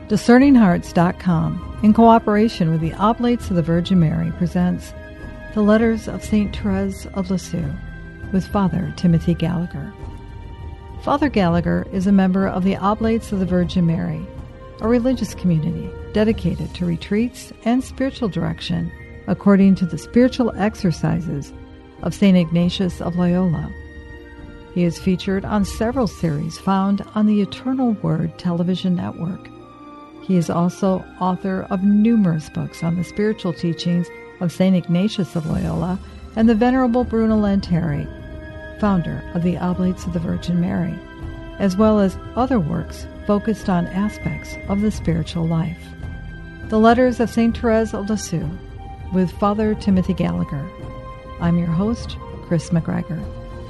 DiscerningHearts.com, in cooperation with the Oblates of the Virgin Mary, presents The Letters of St. Therese of Lisieux with Father Timothy Gallagher. Father Gallagher is a member of the Oblates of the Virgin Mary, a religious community dedicated to retreats and spiritual direction according to the spiritual exercises of St. Ignatius of Loyola. He is featured on several series found on the Eternal Word television network. He is also author of numerous books on the spiritual teachings of St. Ignatius of Loyola and the Venerable Bruno Lanteri, founder of the Oblates of the Virgin Mary, as well as other works focused on aspects of the spiritual life. The Letters of St. Therese of Lisieux with Father Timothy Gallagher. I'm your host, Chris McGregor.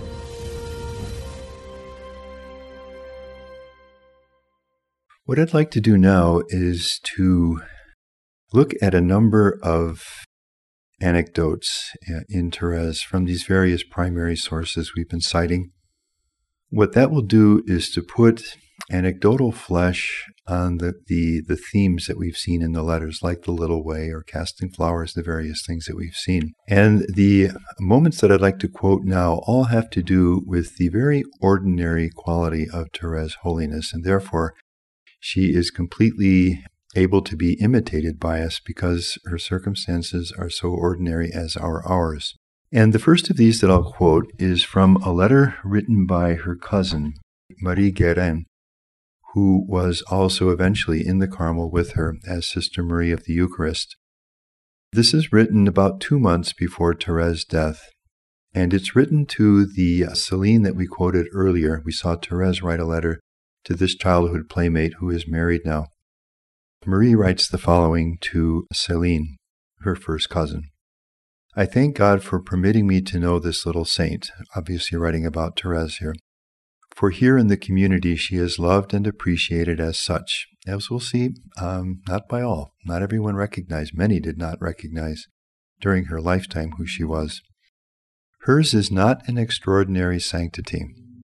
What I'd like to do now is to look at a number of anecdotes in Therese from these various primary sources we've been citing. What that will do is to put anecdotal flesh on the themes that we've seen in the letters, like the Little Way or Casting Flowers, the various things that we've seen. And the moments that I'd like to quote now all have to do with the very ordinary quality of Therese' holiness, and therefore she is completely able to be imitated by us because her circumstances are so ordinary as are ours. And the first of these that I'll quote is from a letter written by her cousin, Marie Guérin, who was also eventually in the Carmel with her as Sister Marie of the Eucharist. This is written about 2 months before Therese's death, and it's written to the Céline that we quoted earlier. We saw Therese write a letter to this childhood playmate who is married now. Marie writes the following to Céline, her first cousin. I thank God for permitting me to know this little saint, obviously writing about Therese here. For here in the community she is loved and appreciated as such. As we'll see, not by all. Not everyone recognized. Many did not recognize during her lifetime who she was. Hers is not an extraordinary sanctity.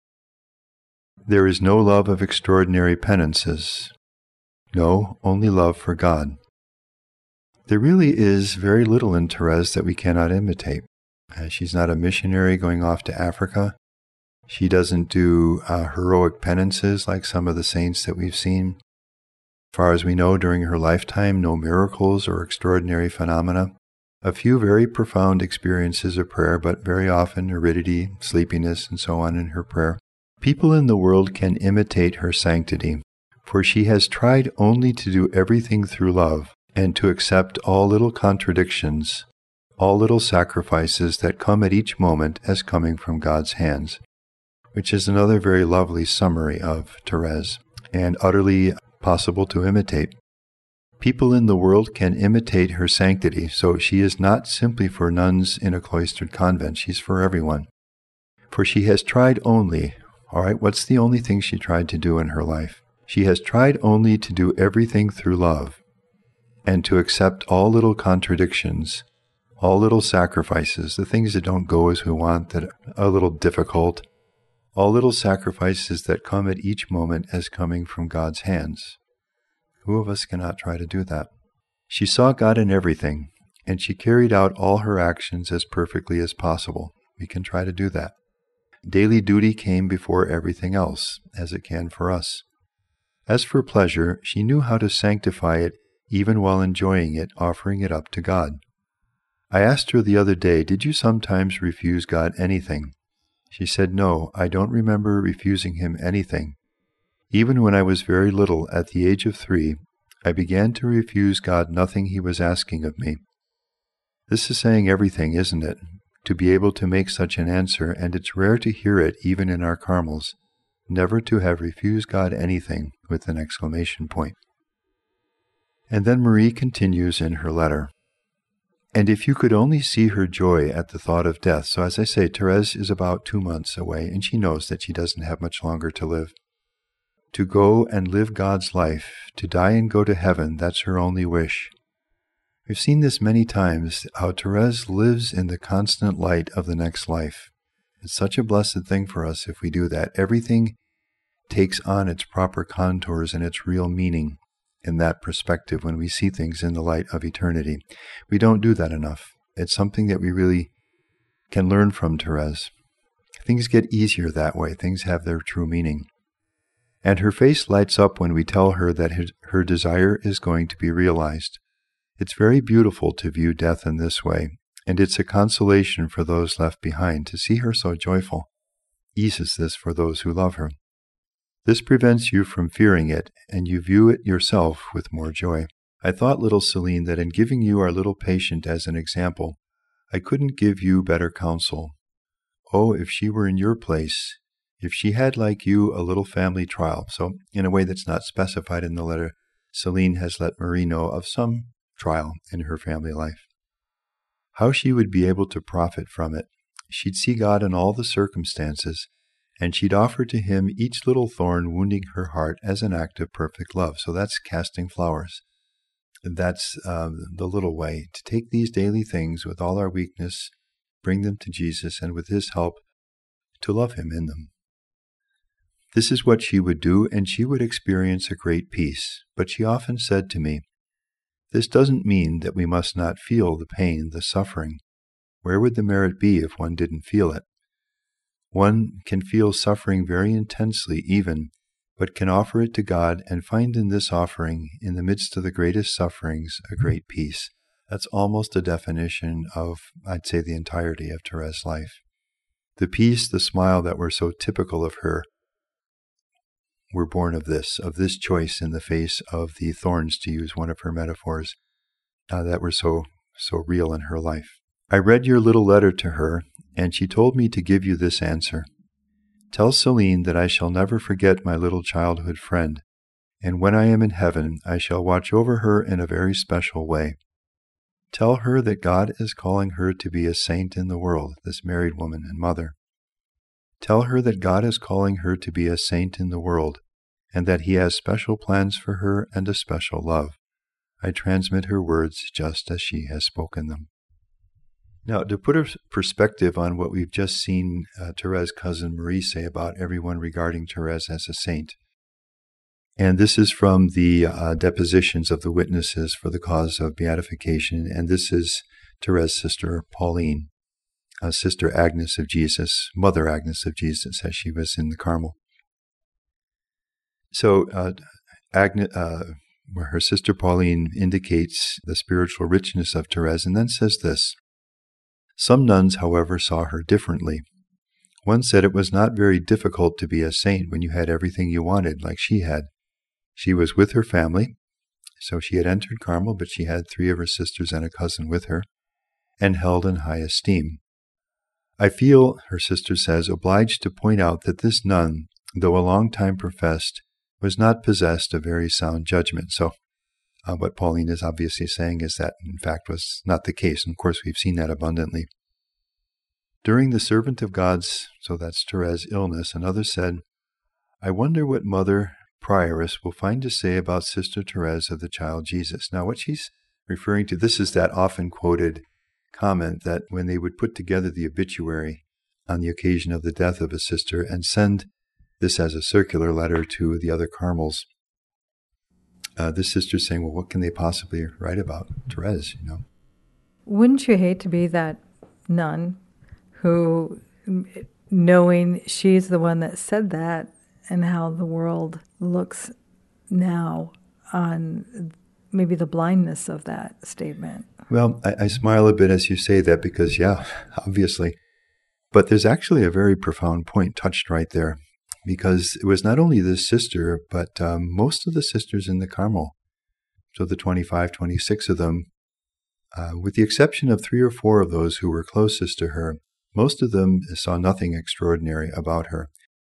There is no love of extraordinary penances. No, only love for God. There really is very little in Therese that we cannot imitate. She's not a missionary going off to Africa. She doesn't do heroic penances like some of the saints that we've seen. As far as we know, during her lifetime, no miracles or extraordinary phenomena. A few very profound experiences of prayer, but very often aridity, sleepiness, and so on in her prayer. People in the world can imitate her sanctity, for she has tried only to do everything through love, and to accept all little contradictions, all little sacrifices that come at each moment as coming from God's hands, which is another very lovely summary of Therese, and utterly possible to imitate. People in the world can imitate her sanctity, so she is not simply for nuns in a cloistered convent, she's for everyone. For she has tried only, all right, what's the only thing she tried to do in her life? She has tried only to do everything through love, and to accept all little contradictions, all little sacrifices, the things that don't go as we want, that are a little difficult, all little sacrifices that come at each moment as coming from God's hands. Who of us cannot try to do that? She saw God in everything, and she carried out all her actions as perfectly as possible. We can try to do that. Daily duty came before everything else, as it can for us. As for pleasure, she knew how to sanctify it even while enjoying it, offering it up to God. I asked her the other day, did you sometimes refuse God anything? She said, no, I don't remember refusing him anything. Even when I was very little, at the age of 3, I began to refuse God nothing he was asking of me. This is saying everything, isn't it? To be able to make such an answer, and it's rare to hear it even in our Carmels, never to have refused God anything, with an exclamation point. And then Marie continues in her letter. And if you could only see her joy at the thought of death. So as I say, Therese is about 2 months away, and she knows that she doesn't have much longer to live. To go and live God's life, to die and go to heaven, that's her only wish. We've seen this many times, how Therese lives in the constant light of the next life. It's such a blessed thing for us if we do that. Everything takes on its proper contours and its real meaning in that perspective when we see things in the light of eternity. We don't do that enough. It's something that we really can learn from Therese. Things get easier that way. Things have their true meaning. And her face lights up when we tell her that her desire is going to be realized. It's very beautiful to view death in this way, and it's a consolation for those left behind. To see her so joyful eases this for those who love her. This prevents you from fearing it, and you view it yourself with more joy. I thought, little Celine, that in giving you our little patient as an example, I couldn't give you better counsel. Oh, if she were in your place, if she had, like you, a little family trial. So, in a way that's not specified in the letter, Celine has let Marie know of some trial in her family life. How she would be able to profit from it. She'd see God in all the circumstances, and she'd offer to him each little thorn wounding her heart as an act of perfect love. So that's casting flowers. That's the little way, to take these daily things with all our weakness, bring them to Jesus, and with his help, to love him in them. This is what she would do, and she would experience a great peace. But she often said to me, this doesn't mean that we must not feel the pain, the suffering. Where would the merit be if one didn't feel it? One can feel suffering very intensely even, but can offer it to God and find in this offering, in the midst of the greatest sufferings, a great peace. That's almost a definition of, I'd say, the entirety of Therese's life. The peace, the smile that were so typical of her were born of this choice in the face of the thorns, to use one of her metaphors, that were so real in her life. I read your little letter to her, and she told me to give you this answer. Tell Celine that I shall never forget my little childhood friend, and when I am in heaven, I shall watch over her in a very special way. Tell her that God is calling her to be a saint in the world, this married woman and mother. Tell her that God is calling her to be a saint in the world, and that he has special plans for her and a special love. I transmit her words just as she has spoken them. Now, to put a perspective on what we've just seen Therese's cousin Marie say about everyone regarding Therese as a saint, and this is from the depositions of the witnesses for the cause of beatification, and this is Therese's sister Pauline, Sister Agnes of Jesus, Mother Agnes of Jesus, as she was in the Carmel. So, her sister Pauline indicates the spiritual richness of Therese, and then says this. Some nuns, however, saw her differently. One said it was not very difficult to be a saint when you had everything you wanted, like she had. She was with her family, so she had entered Carmel, but she had 3 of her sisters and a cousin with her, and held in high esteem. I feel, her sister says, obliged to point out that this nun, though a long time professed, was not possessed of very sound judgment. So what Pauline is obviously saying is that, in fact, was not the case. And of course, we've seen that abundantly. During the servant of God's, so that's Therese's, illness, another said, I wonder what Mother Prioress will find to say about Sister Therese of the Child Jesus. Now, what she's referring to, this is that often quoted comment that when they would put together the obituary on the occasion of the death of a sister and send this as a circular letter to the other Carmels, this sister's saying, well, what can they possibly write about Therese, Wouldn't you hate to be that nun who, knowing she's the one that said that, and how the world looks now on maybe the blindness of that statement? Well, I smile a bit as you say that because, yeah, obviously. But there's actually a very profound point touched right there, because it was not only this sister, but most of the sisters in the Carmel, so the 25, 26 of them, with the exception of 3 or 4 of those who were closest to her, most of them saw nothing extraordinary about her.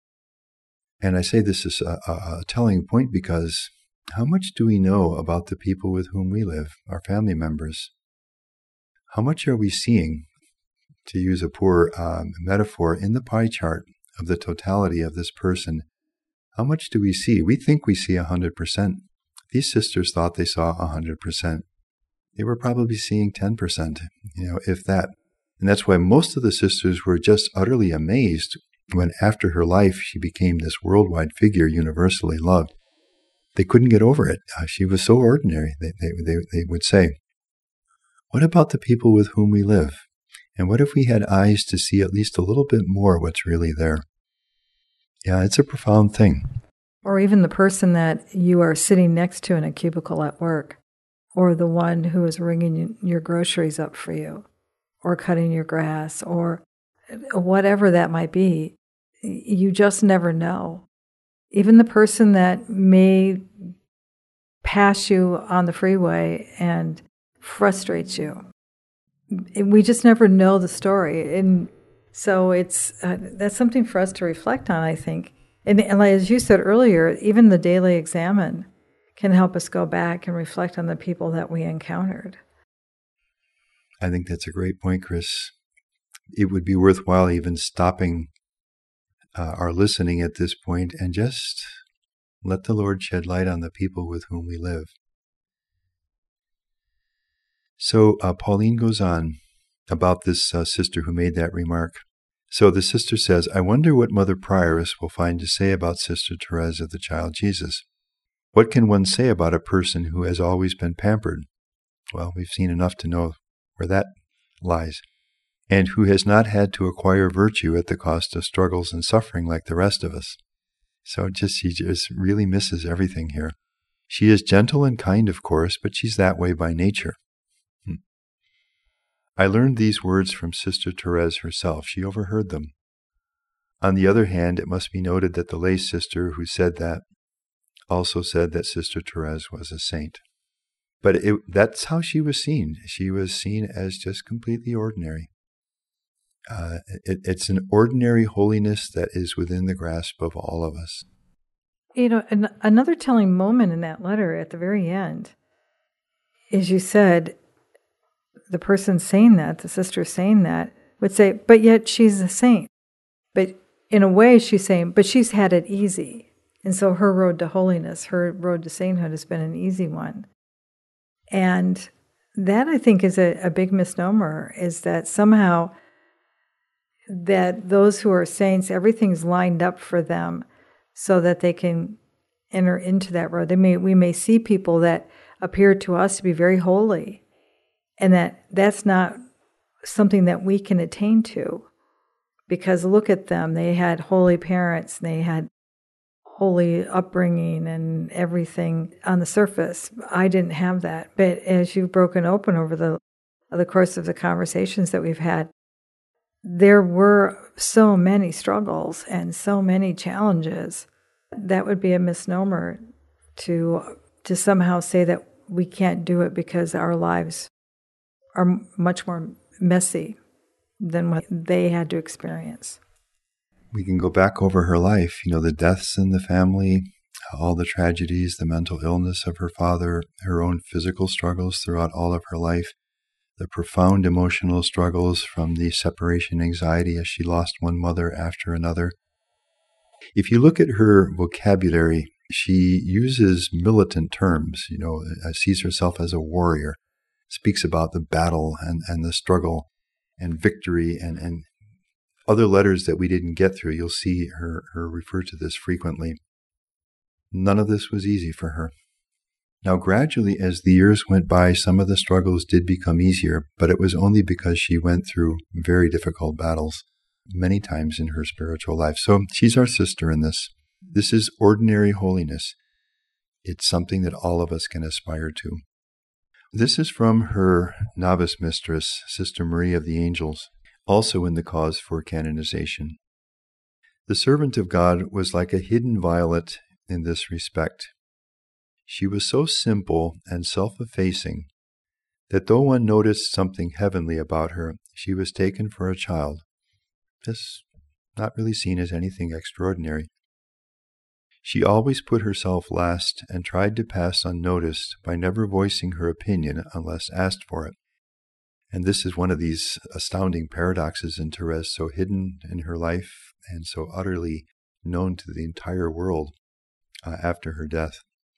And I say this is a telling point because how much do we know about the people with whom we live, our family members? How much are we seeing, to use a poor metaphor, in the pie chart of the totality of this person? How much do we see? We think we see 100%. These sisters thought they saw 100%. They were probably seeing 10%, if that. And that's why most of the sisters were just utterly amazed when after her life she became this worldwide figure, universally loved. They couldn't get over it. She was so ordinary, they would say. What about the people with whom we live? And what if we had eyes to see at least a little bit more what's really there? Yeah, it's a profound thing. Or even the person that you are sitting next to in a cubicle at work, or the one who is ringing your groceries up for you, or cutting your grass, or whatever that might be. You just never know. Even the person that may pass you on the freeway and frustrates you. We just never know the story. And so that's something for us to reflect on, I think. And as you said earlier, even the daily examine can help us go back and reflect on the people that we encountered. I think that's a great point, Chris. It would be worthwhile even stopping our listening at this point and just let the Lord shed light on the people with whom we live. So Pauline goes on about this sister who made that remark. So the sister says, I wonder what Mother Prioress will find to say about Sister Therese of the Child Jesus. What can one say about a person who has always been pampered? Well, we've seen enough to know where that lies. And who has not had to acquire virtue at the cost of struggles and suffering like the rest of us. So she just really misses everything here. She is gentle and kind, of course, but she's that way by nature. I learned these words from Sister Therese herself. She overheard them. On the other hand, it must be noted that the lay sister who said that also said that Sister Therese was a saint. But that's how she was seen. She was seen as just completely ordinary. It's an ordinary holiness that is within the grasp of all of us. Another telling moment in that letter at the very end is you said, the person saying that, the sister saying that, would say, but yet she's a saint. But in a way she's saying, but she's had it easy. And so her road to holiness, her road to sainthood has been an easy one. And that, I think, is a big misnomer, is that somehow that those who are saints, everything's lined up for them so that they can enter into that road. We may see people that appear to us to be very holy, and that's not something that we can attain to, because look at them. They had holy parents, they had holy upbringing and everything on the surface. I didn't have that. But as you've broken open over the course of the conversations that we've had, there were so many struggles and so many challenges. That would be a misnomer to somehow say that we can't do it because our lives are much more messy than what they had to experience. We can go back over her life, the deaths in the family, all the tragedies, the mental illness of her father, her own physical struggles throughout all of her life, the profound emotional struggles from the separation anxiety as she lost one mother after another. If you look at her vocabulary, she uses militant terms, sees herself as a warrior, speaks about the battle and the struggle and victory and other letters that we didn't get through. You'll see her refer to this frequently. None of this was easy for her. Now, gradually, as the years went by, some of the struggles did become easier, but it was only because she went through very difficult battles many times in her spiritual life. So she's our sister in this. This is ordinary holiness. It's something that all of us can aspire to. This is from her novice mistress, Sister Marie of the Angels, also in the cause for canonization. The servant of God was like a hidden violet in this respect. She was so simple and self-effacing that though one noticed something heavenly about her, she was taken for a child, just not really seen as anything extraordinary. She always put herself last and tried to pass unnoticed by never voicing her opinion unless asked for it. And this is one of these astounding paradoxes in Therese, so hidden in her life and so utterly known to the entire world after her death.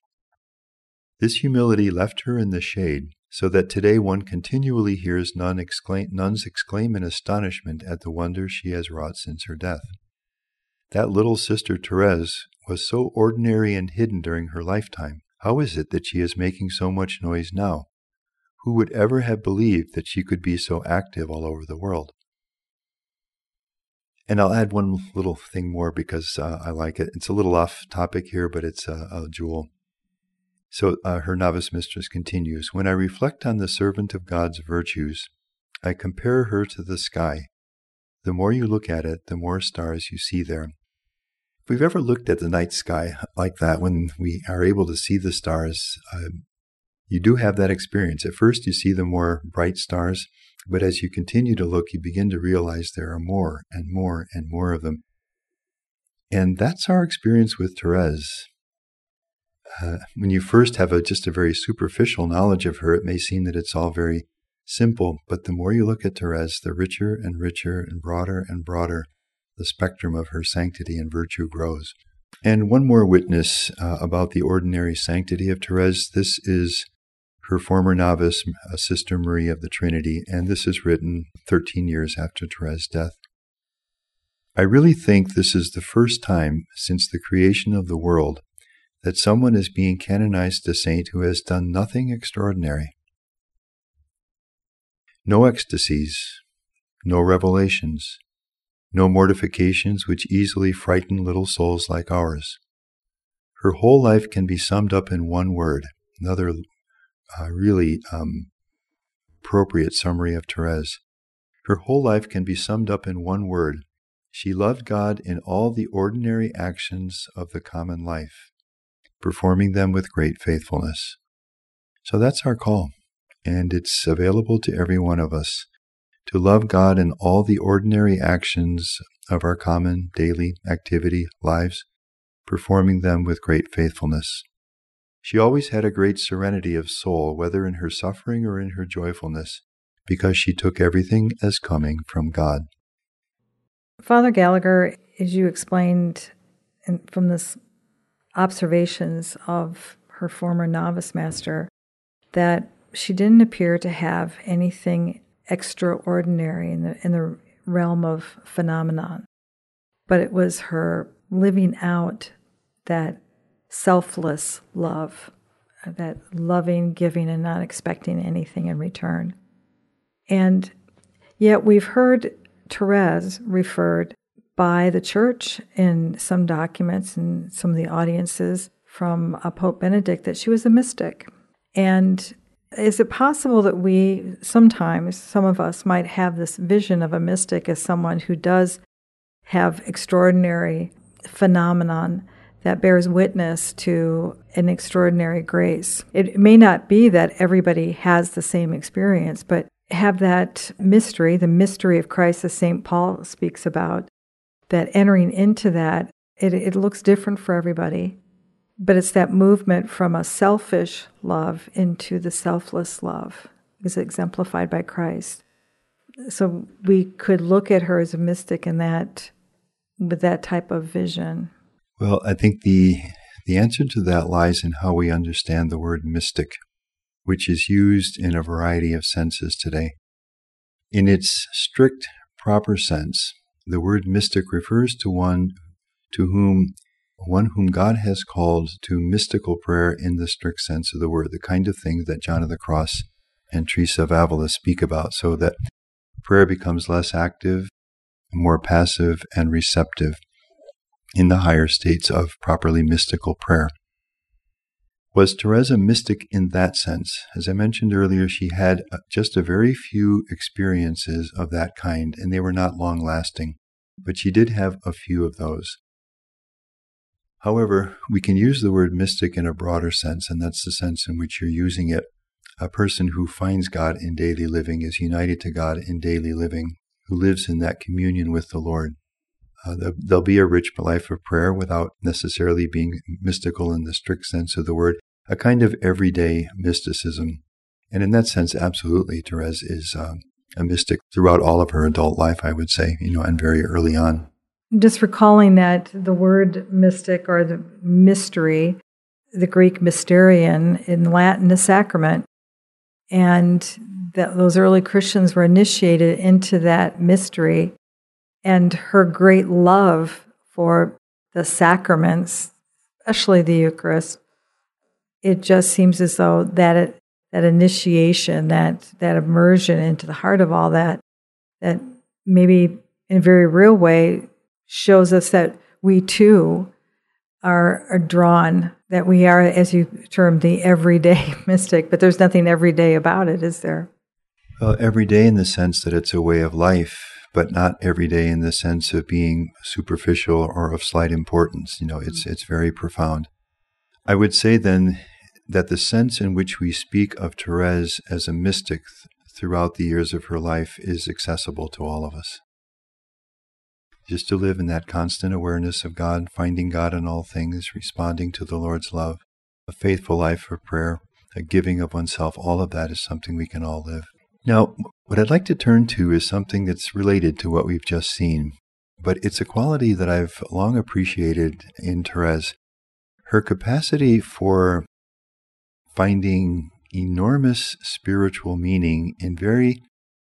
This humility left her in the shade, so that today one continually hears nuns exclaim in astonishment at the wonders she has wrought since her death. That little Sister Therese was so ordinary and hidden during her lifetime, how is it that she is making so much noise now? Who would ever have believed that she could be so active all over the world? And I'll add one little thing more because I like it. It's a little off topic here, but it's a jewel. So her novice mistress continues, "When I reflect on the servant of God's virtues, I compare her to the sky. The more you look at it, the more stars you see there." If we've ever looked at the night sky like that, when we are able to see the stars, you do have that experience. At first you see the more bright stars, but as you continue to look, you begin to realize there are more and more and more of them. And that's our experience with Therese. When you first have just a very superficial knowledge of her, it may seem that it's all very simple, but the more you look at Therese, the richer and richer and broader the spectrum of her sanctity and virtue grows. And one more witness about the ordinary sanctity of Therese. This is her former novice, Sister Marie of the Trinity, and this is written 13 years after Therese's death. "I really think this is the first time since the creation of the world that someone is being canonized a saint who has done nothing extraordinary. No ecstasies, no revelations, no mortifications which easily frighten little souls like ours. Her whole life can be summed up in one word," another really appropriate summary of Therese. "Her whole life can be summed up in one word. She loved God in all the ordinary actions of the common life, performing them with great faithfulness." So that's our call, and it's available to every one of us, to love God in all the ordinary actions of our common daily activity lives, performing them with great faithfulness. She always had a great serenity of soul, whether in her suffering or in her joyfulness, because she took everything as coming from God. Father Gallagher, as you explained from this observations of her former novice master, that she didn't appear to have anything extraordinary in the realm of phenomenon, but it was her living out that selfless love, that loving, giving, and not expecting anything in return. And yet we've heard Therese referred by the Church in some documents and some of the audiences from Pope Benedict that she was a mystic. And is it possible that we sometimes, some of us, might have this vision of a mystic as someone who does have extraordinary phenomenon that bears witness to an extraordinary grace? It may not be that everybody has the same experience, but have that mystery, the mystery of Christ, as St. Paul speaks about, that entering into that, it looks different for everybody, but it's that movement from a selfish love into the selfless love is exemplified by Christ. So we could look at her as a mystic in that, with that type of vision. Well, I think the answer to that lies in how we understand the word mystic, which is used in a variety of senses today. In its strict, proper sense, the word mystic refers to one whom God has called to mystical prayer in the strict sense of the word, the kind of things that John of the Cross and Teresa of Avila speak about, so that prayer becomes less active, more passive, and receptive in the higher states of properly mystical prayer. Was Therese a mystic in that sense? As I mentioned earlier, she had just a very few experiences of that kind, and they were not long-lasting, but she did have a few of those. However, we can use the word mystic in a broader sense, and that's the sense in which you're using it. A person who finds God in daily living, is united to God in daily living, who lives in that communion with the Lord. There'll be a rich life of prayer without necessarily being mystical in the strict sense of the word, a kind of everyday mysticism. And in that sense, absolutely, Therese is a mystic throughout all of her adult life, I would say, and very early on. Just recalling that the word mystic or the mystery, the Greek mysterion, in Latin, a sacrament, and that those early Christians were initiated into that mystery. And her great love for the sacraments especially the Eucharist, it just seems as though that initiation, that immersion into the heart of all that maybe in a very real way shows us that we too are drawn, that we are, as you termed, the everyday mystic, but there's nothing everyday about it, is there? Well, every day in the sense that it's a way of life, but not every day in the sense of being superficial or of slight importance. It's very profound. I would say then that the sense in which we speak of Therese as a mystic throughout the years of her life is accessible to all of us. Just to live in that constant awareness of God, finding God in all things, responding to the Lord's love, a faithful life of prayer, a giving of oneself, all of that is something we can all live. Now, what I'd like to turn to is something that's related to what we've just seen, but it's a quality that I've long appreciated in Therese, her capacity for finding enormous spiritual meaning in very,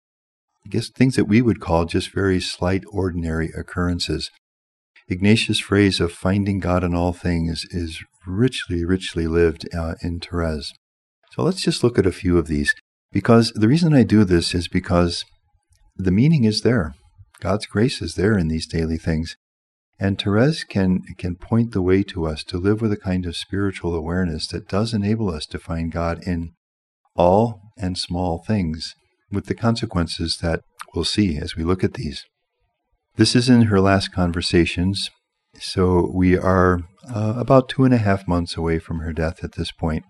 things that we would call just very slight, ordinary occurrences. Ignatius' phrase of finding God in all things is richly, richly lived in Therese. So let's just look at a few of these. Because the reason I do this is because the meaning is there. God's grace is there in these daily things. And Therese can point the way to us to live with a kind of spiritual awareness that does enable us to find God in all and small things, with the consequences that we'll see as we look at these. This is in her last conversations, so we are about 2.5 months away from her death at this point.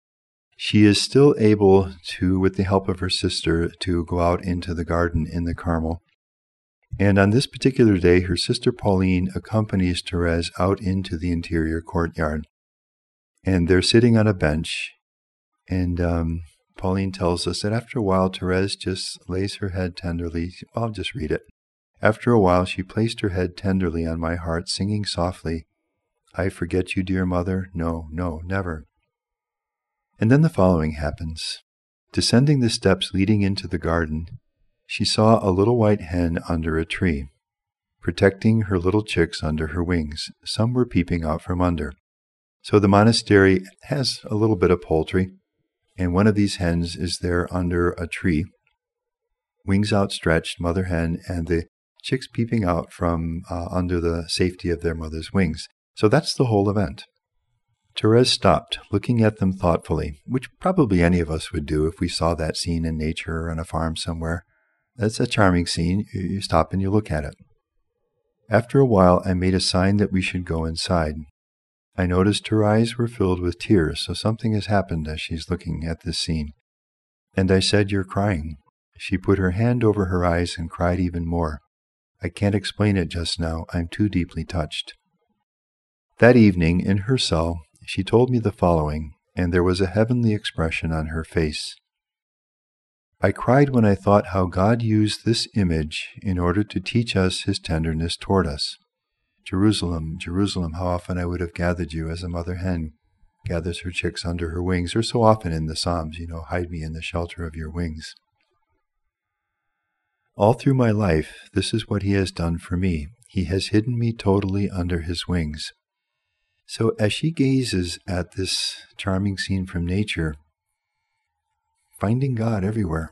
She is still able to, with the help of her sister, to go out into the garden in the Carmel. And on this particular day, her sister Pauline accompanies Therese out into the interior courtyard. And they're sitting on a bench, and Pauline tells us that after a while, Therese just lays her head tenderly. I'll just read it. After a while, she placed her head tenderly on my heart, singing softly, "I forget you, dear mother? No, no, never." And then the following happens. Descending the steps leading into the garden, she saw a little white hen under a tree, protecting her little chicks under her wings. Some were peeping out from under. So the monastery has a little bit of poultry, and one of these hens is there under a tree, wings outstretched, mother hen, and the chicks peeping out from under the safety of their mother's wings. So that's the whole event. Therese stopped, looking at them thoughtfully, which probably any of us would do if we saw that scene in nature or on a farm somewhere. That's a charming scene. You stop and you look at it. After a while, I made a sign that we should go inside. I noticed her eyes were filled with tears, so something has happened as she's looking at this scene. And I said, "You're crying." She put her hand over her eyes and cried even more. I can't explain it just now. I'm too deeply touched. That evening, in her cell, she told me the following, and there was a heavenly expression on her face. I cried when I thought how God used this image in order to teach us His tenderness toward us. Jerusalem, Jerusalem, how often I would have gathered you as a mother hen gathers her chicks under her wings, or so often in the Psalms, hide me in the shelter of your wings. All through my life, this is what He has done for me. He has hidden me totally under His wings. So as she gazes at this charming scene from nature, finding God everywhere,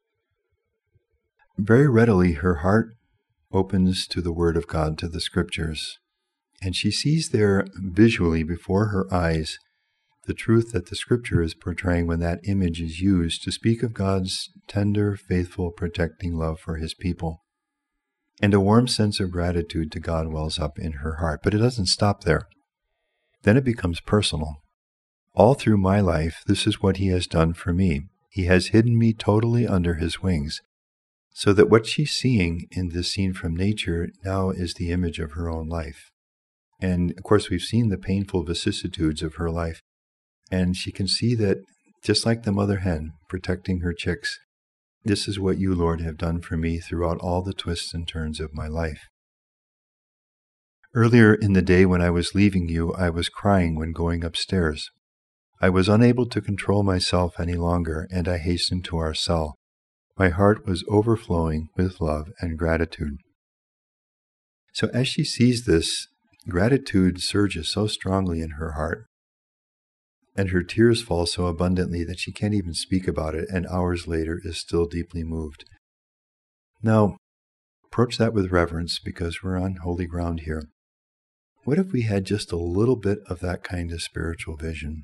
very readily her heart opens to the Word of God, to the Scriptures, and she sees there visually before her eyes the truth that the Scripture is portraying when that image is used to speak of God's tender, faithful, protecting love for His people. And a warm sense of gratitude to God wells up in her heart, but it doesn't stop there. Then it becomes personal. All through my life, this is what He has done for me. He has hidden me totally under His wings, so that what she's seeing in this scene from nature now is the image of her own life. And, of course, we've seen the painful vicissitudes of her life, and she can see that, just like the mother hen protecting her chicks, this is what you, Lord, have done for me throughout all the twists and turns of my life. Earlier in the day when I was leaving you, I was crying when going upstairs. I was unable to control myself any longer, and I hastened to our cell. My heart was overflowing with love and gratitude. So as she sees this, gratitude surges so strongly in her heart, and her tears fall so abundantly that she can't even speak about it, and hours later is still deeply moved. Now, approach that with reverence, because we're on holy ground here. What if we had just a little bit of that kind of spiritual vision?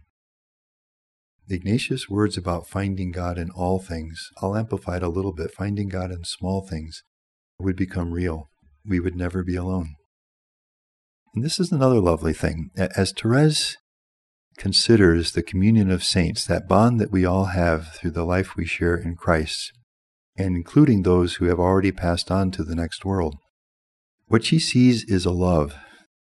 Ignatius' words about finding God in all things, I'll amplify it a little bit, finding God in small things, would become real. We would never be alone. And this is another lovely thing. As Therese considers the communion of saints, that bond that we all have through the life we share in Christ, and including those who have already passed on to the next world, what she sees is a love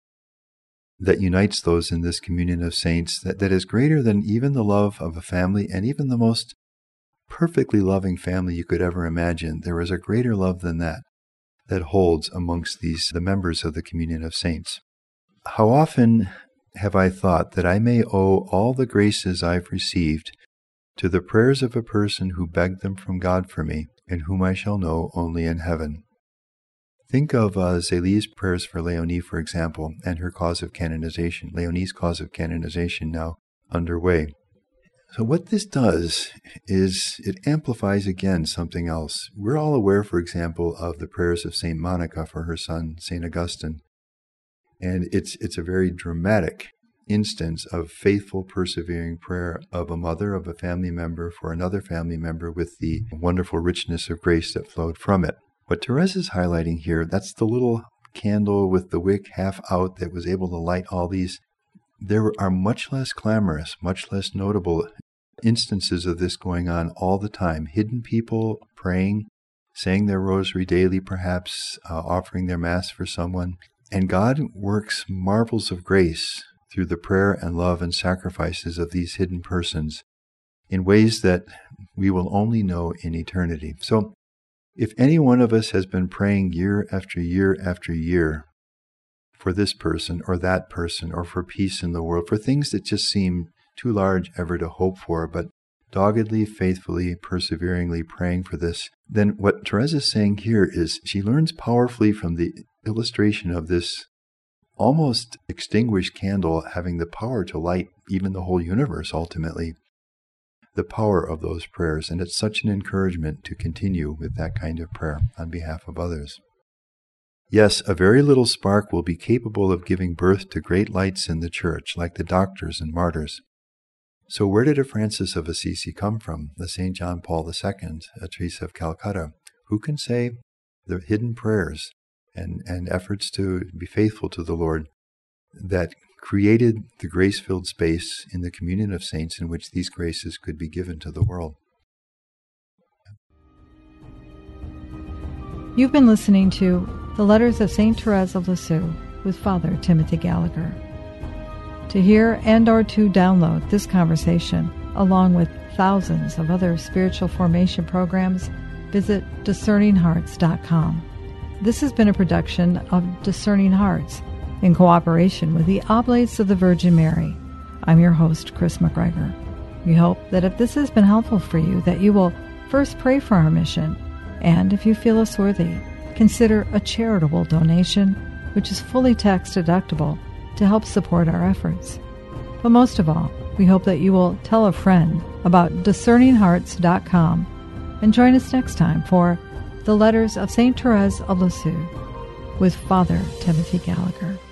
that unites those in this communion of saints that is greater than even the love of a family, and even the most perfectly loving family you could ever imagine. There is a greater love than that holds amongst the members of the communion of saints. How often have I thought that I may owe all the graces I've received to the prayers of a person who begged them from God for me, and whom I shall know only in heaven. Think of Zélie's prayers for Léonie, for example, and her cause of canonization, Léonie's cause of canonization now underway. So what this does is it amplifies again something else. We're all aware, for example, of the prayers of St. Monica for her son, St. Augustine. And it's a very dramatic instance of faithful, persevering prayer of a mother, of a family member for another family member, with the wonderful richness of grace that flowed from it. What Therese is highlighting here, that's the little candle with the wick half out that was able to light all these. There are much less clamorous, much less notable instances of this going on all the time. Hidden people praying, saying their rosary daily perhaps, offering their Mass for someone. And God works marvels of grace through the prayer and love and sacrifices of these hidden persons in ways that we will only know in eternity. So, if any one of us has been praying year after year after year for this person or that person, or for peace in the world, for things that just seem too large ever to hope for, but doggedly, faithfully, perseveringly praying for this, then what Therese is saying here is she learns powerfully from the illustration of this almost extinguished candle having the power to light even the whole universe ultimately, the power of those prayers. And it's such an encouragement to continue with that kind of prayer on behalf of others. Yes, a very little spark will be capable of giving birth to great lights in the Church, like the doctors and martyrs. So where did a Francis of Assisi come from? The St. John Paul II, a Teresa of Calcutta? Who can say the hidden prayers and efforts to be faithful to the Lord that created the grace-filled space in the communion of saints in which these graces could be given to the world? You've been listening to The Letters of St. Therese of Lisieux with Father Timothy Gallagher. To hear and or to download this conversation, along with thousands of other spiritual formation programs, visit discerninghearts.com. This has been a production of Discerning Hearts in cooperation with the Oblates of the Virgin Mary. I'm your host, Chris McGregor. We hope that if this has been helpful for you, that you will first pray for our mission, and if you feel us worthy, consider a charitable donation, which is fully tax deductible, to help support our efforts. But most of all, we hope that you will tell a friend about discerninghearts.com and join us next time for The Letters of St. Therese of Lisieux with Father Timothy Gallagher.